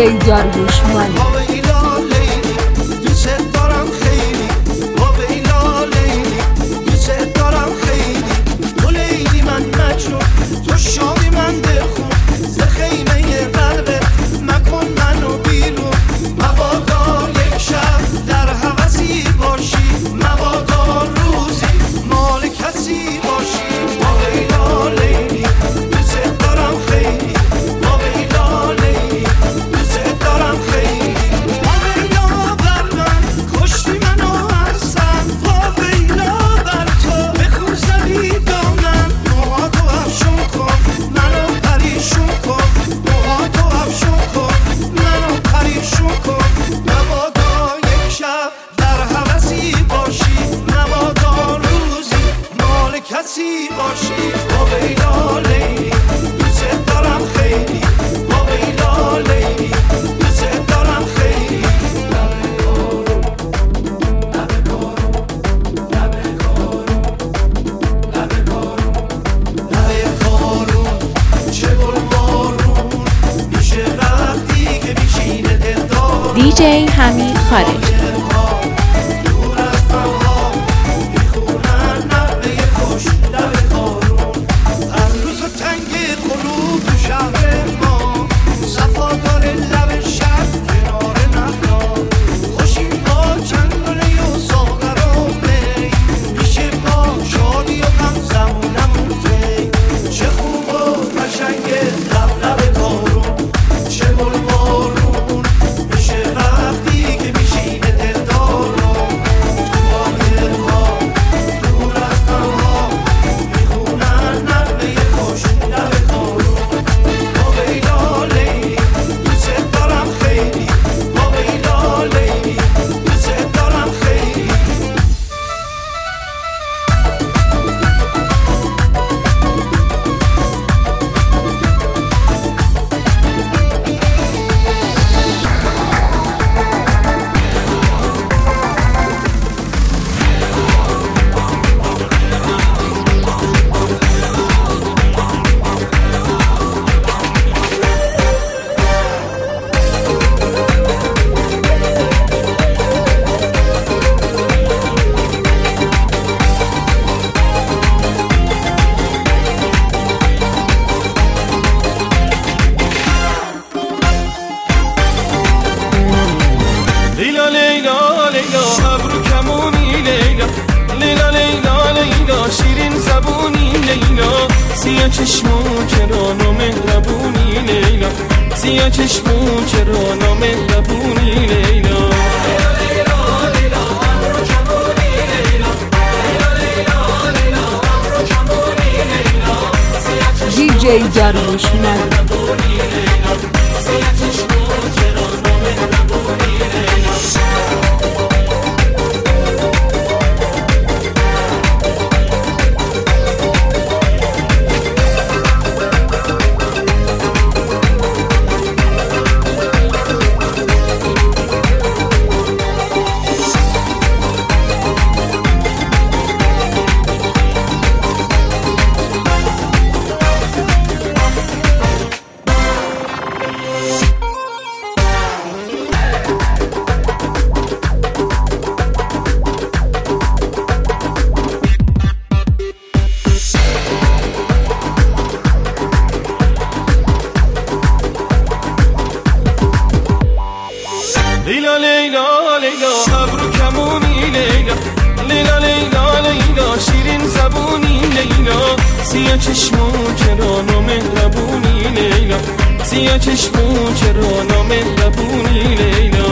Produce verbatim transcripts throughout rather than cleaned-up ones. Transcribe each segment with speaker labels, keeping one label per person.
Speaker 1: جی داریوش مانی.
Speaker 2: دی جی حمید خارج.
Speaker 3: سیاه چشمون چرا نامهربونی لیلا، سیاه چشمون چرا نامهربونی لیلا.
Speaker 1: دی جی داریوش مانی.
Speaker 3: لیلا لیلا لیلا ابرو کمونی لیلا، لیلا لیلا لیلا شیرین زبونی لیلا. سیاه چشمون چرا نامهربونی لیلا، سیاه چشمون چرا نامهربونی لیلا.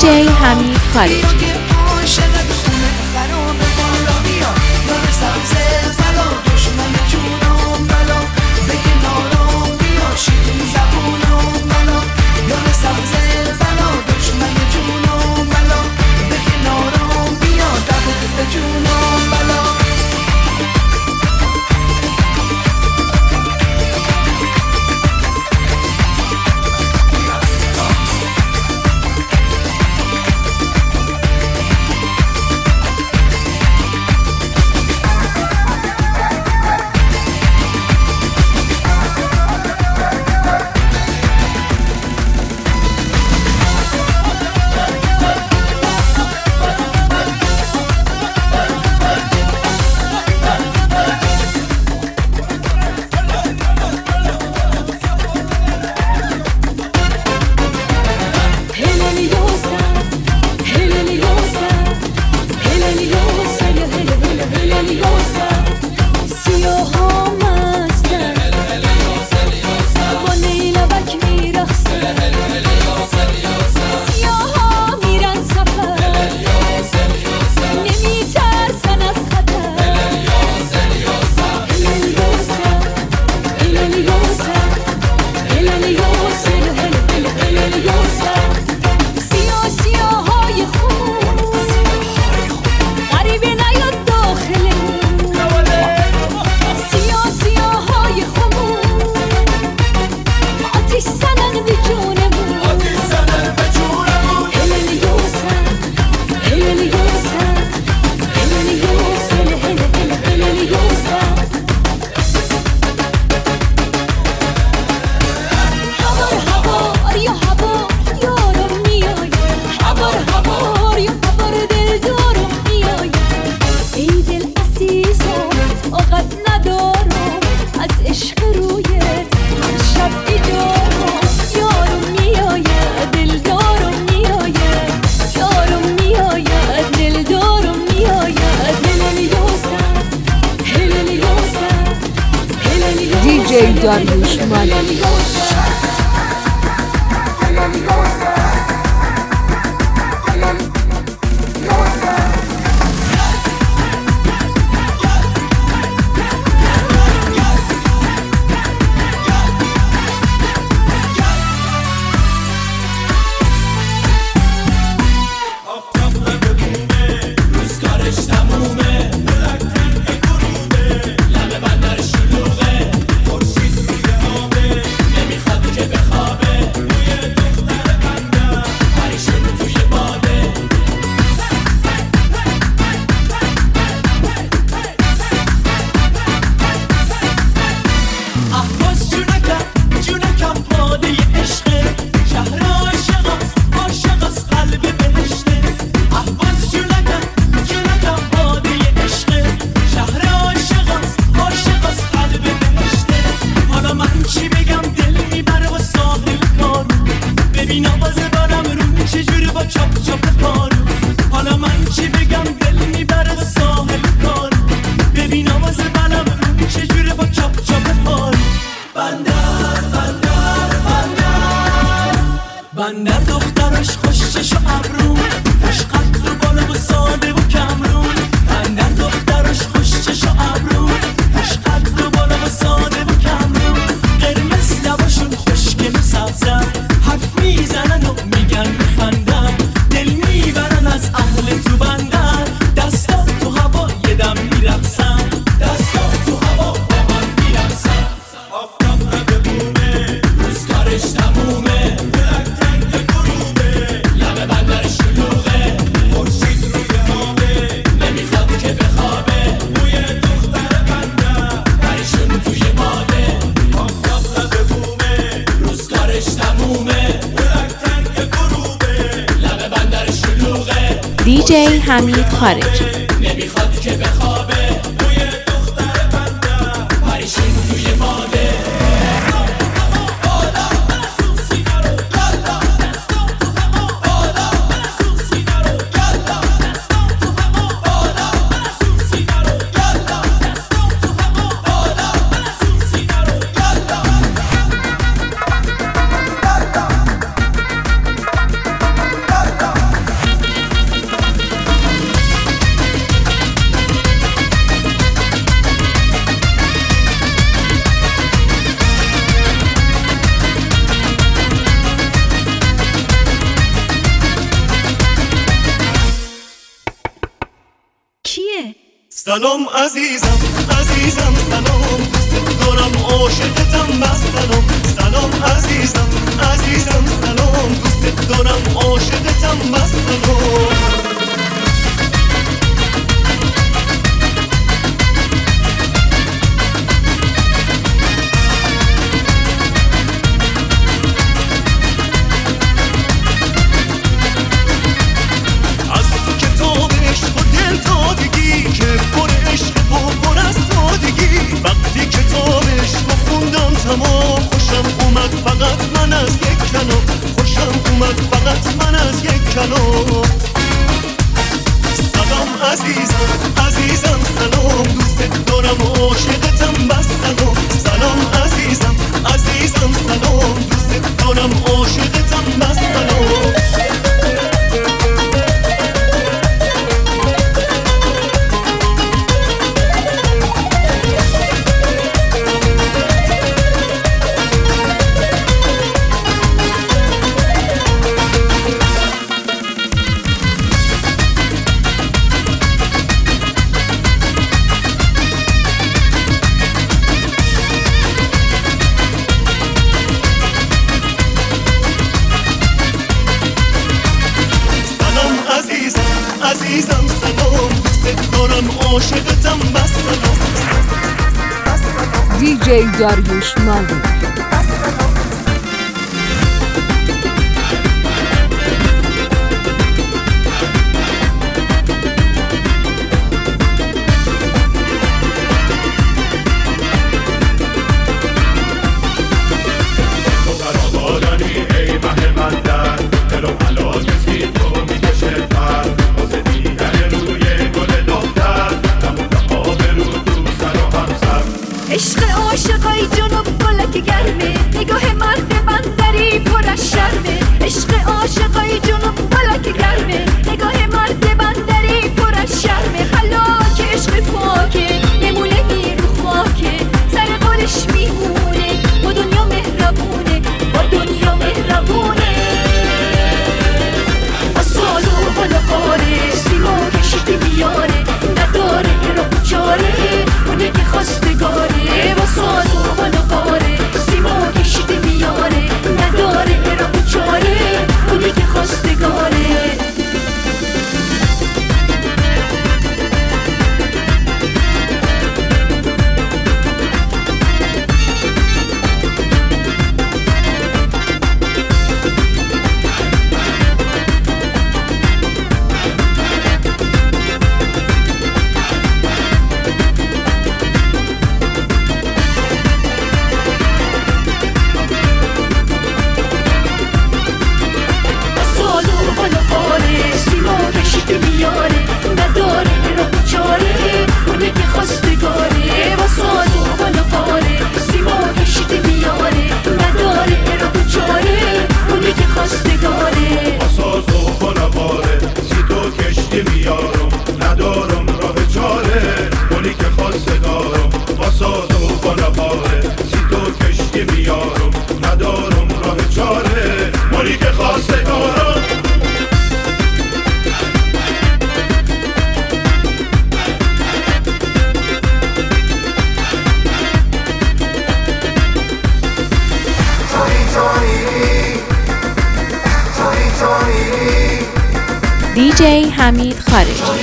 Speaker 2: دیجی حمید خارجی.
Speaker 1: دیجی داریوش مالکی.
Speaker 4: بندر دخترش خوش چش و ابرو، خوش قد و بالا و ساده و کمرون. بندر دخترش خوش چش و ابرو، خوش قد و بالا و ساده و کمرون. قرمز لباشون خوشگل و سبزن، حرف میزنن و میگن میخندن. دل میبرن از اهل تو بندر، دستا تو هوا یه دم میرقصن. دستا تو هوا با هم میرقصن. آفتاب رده بومه، روز کارش تمومه.
Speaker 2: دیجی حمید خارجی.
Speaker 4: نمیخواد که بخوابه بوی دختر بنده پریشون توی باده.
Speaker 5: سلام عزیزم عزیزم سلام دوست دارم عاشقتم بس سلام سلام عزیزم عزیزم سلام دوست دارم عاشقتم بس سلام تمام خوشم اومد فقط من از یک کلام خوشم اومد فقط من از یک کلام سلام عزیزم عزیزم سلام دوست دارم عاشقتم بس سلام سلام عزیزم عزیزم سلام دوست دارم عاشقتم بس سلام عزیزم سلام دوست دارم عاشقتم بس سلام
Speaker 1: دی جی داریوش مالوی
Speaker 6: عشق عاشقای جنوب فلک گرمه نگاه مرد بندری پر از شرمه عشق عاشقای جنوب فلک گرمه نگاه مرد بندری پر از شرمه حلاک عشق پاکه نمونه رو خاکه سر قولش میمونه با دنیا مهربونه با دنیا مهربونه با ساز و بالاخاره سیما کشیده میاره نداره رو چاره اونه که خواستگاره با ساز و بالاخاره سیما کشیده میاره نداره رو چاره اونه که خواستگاره
Speaker 2: دی جی حمید خارجی.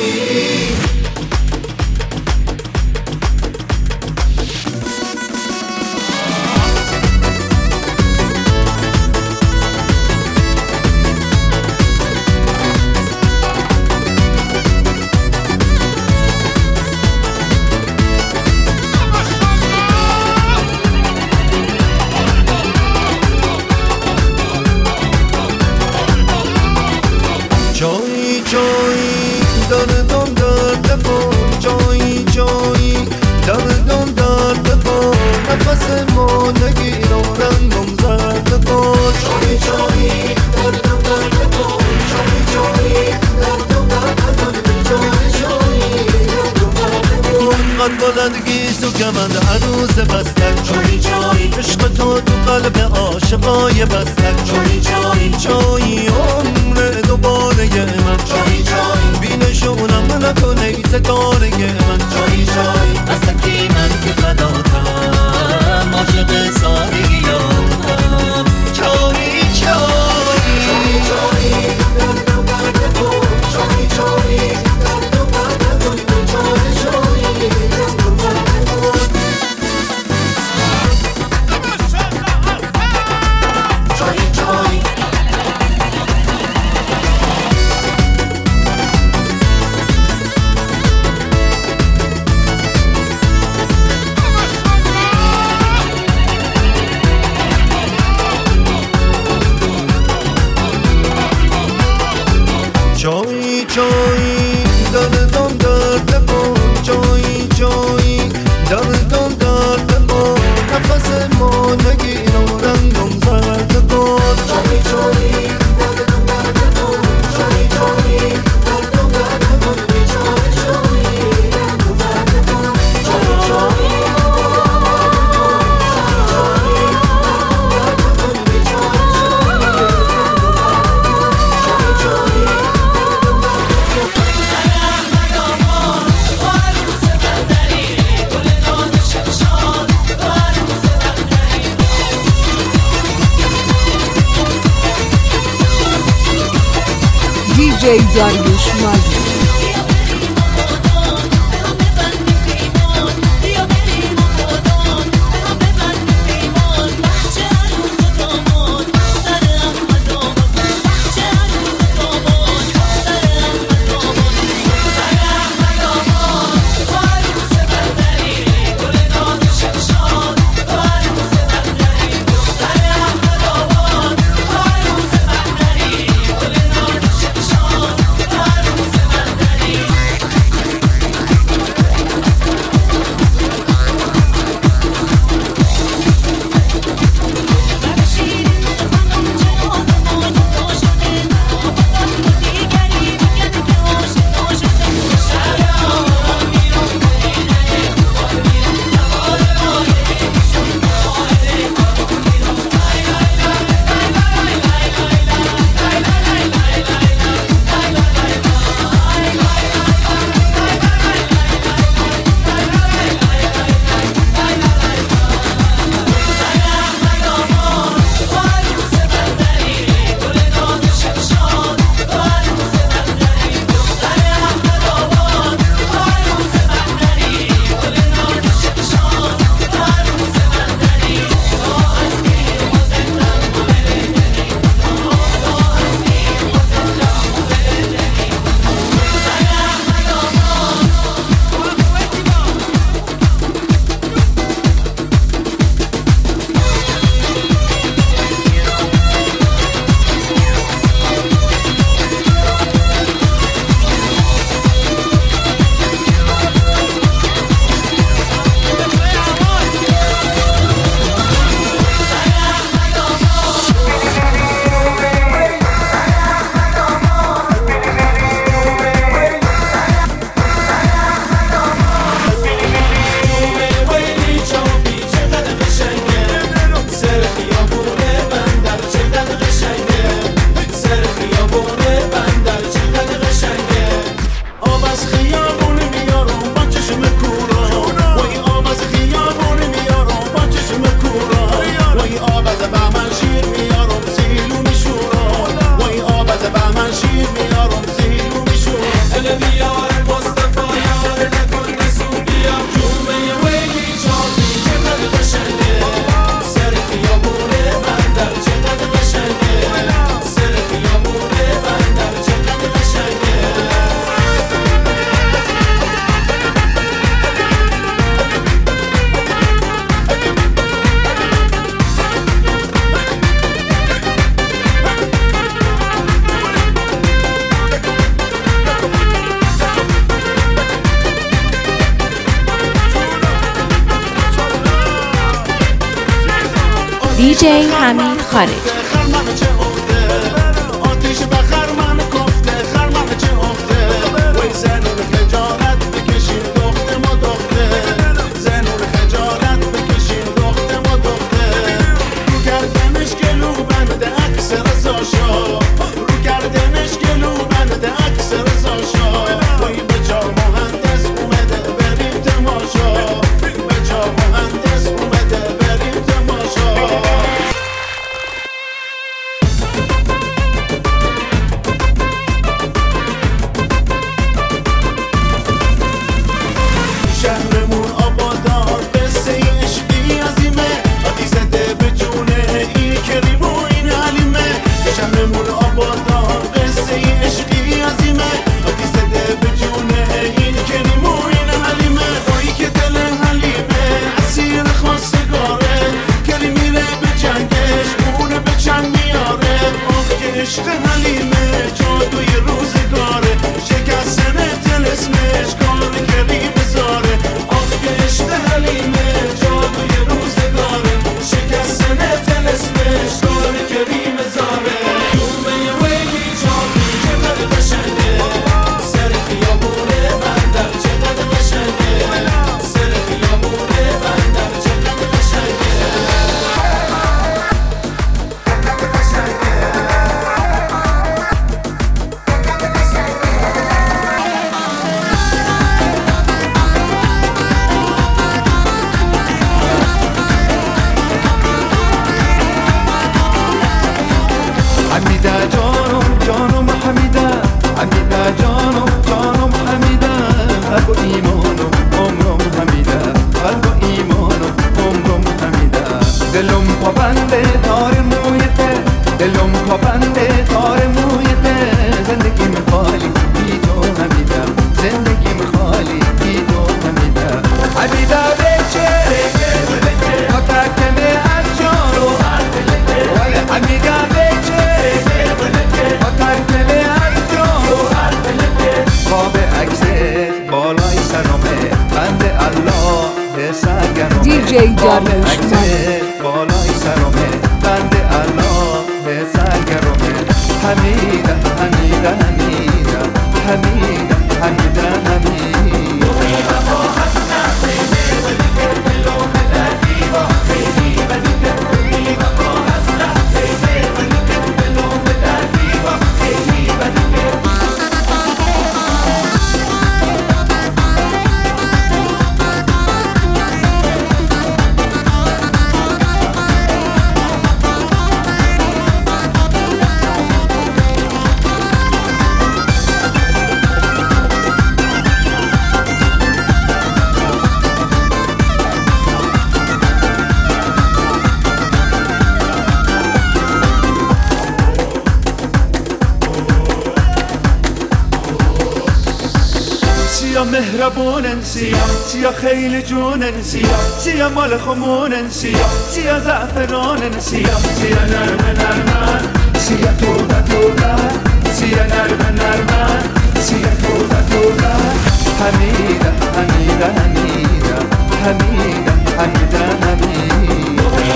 Speaker 5: جایی جایی دردم درد کن، جایی جایی دردم درد کن، نفس ما نگیر و رنگم زرد کن. جایی جایی دردم درد کن، جایی جایی دردم درد کن، جایی جایی دردم درد کن. قد بلندگی تو کمند عروس بستک، جایی جایی عشق تو تو قلب عاشقای بستک، جایی جایی جایی عمر دوباره من، جایی جایی بینشونم فرو نکن ای ستاره من جایی جایی از تکی من که فداتم عاشق سادگیاتم جایی جایی جایی درد و برد تو جایی جایی درد و برد تو جایی جایی درد و برد تو جایی جایی جایی جایی دردم درد کن جایی جایی دردم درد کن نفس ما نگیر و رنگم زرد کن جایی جایی دردم درد کن جایی جایی دردم درد کن جایی جایی رنگم زرد کن جایی جایی
Speaker 1: دی جی داریوش مالدی.
Speaker 2: دی جی حمید خارجی.
Speaker 7: رو کردنش گلو بنده اکثر ساشا وای به
Speaker 5: عشق حلیمه جادوی روزگاره شکستن طلسمش کار کریم زاره آخ که عشق حلیمه جادوی روزگاره شکستن طلسمش کار کریم زاره دومه ویلی جادوی چقدر قشنگه سر خیابونه بندر چقدر قشنگه سر خیابونه بندر چقدر قشنگه حمیده جانم جانم حمیده حمیده جانم جانم حمیده قلب و ایمانم عمرم حمیده قلب و ایمانم عمرم حمیده دلم پابنده تار مویته دلم پابنده تار مویته زندگیم خالی بی تو حمیده زندگیم خالی بی تو حمیده حمیده بچه ما تکمه از جانو ولی حمیده بچه خواب عکسه بالای سرمه بند الله به سرگرمه
Speaker 1: دی جی داریوش مالی
Speaker 5: بالای سرمه بند الله به سرگرمه حمیده حمیده حمیده حمیده حمیده حمیده سیا مهربونن سیا سیا خیلی جونن سیا سیا مال خمونن سیا سیا زعفرانن سیا سیا نرم نرمن سیا توده توده سیا نرم نرمن سیا توده توده حمیده حمیده حمیده حمیده حمیده حمیده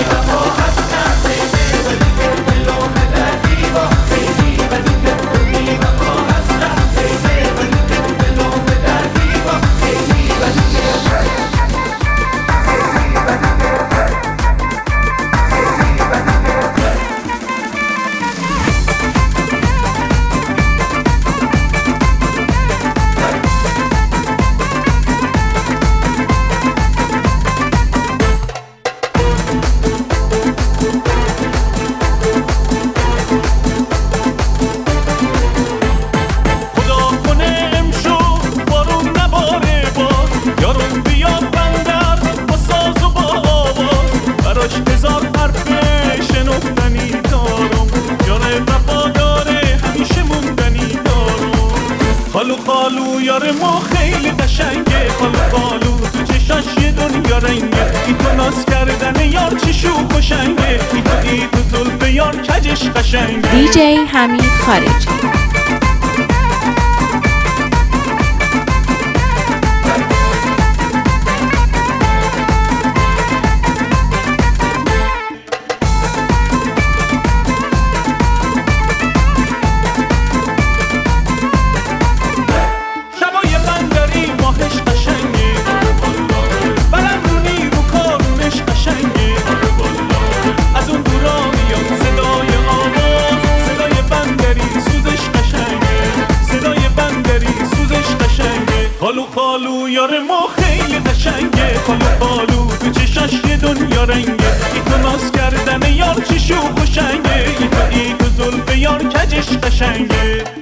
Speaker 5: خالو خالو یار ما خیلی قشنگه خالو خالو تو چشاش یه دنیا رنگه ای تو ناز کردن یار چی شوخ و شنگه ای تو ای تو زلف یار کجش قشنگه
Speaker 2: دی جی حمید خارجی
Speaker 3: خالو خالو یار ما خیلی قشنگه خالو خالو تو چشاش یه دنیا رنگه ای تو ناز کردن یار چی شوخ و شنگه ای تو ای تو زلف یار کجش قشنگه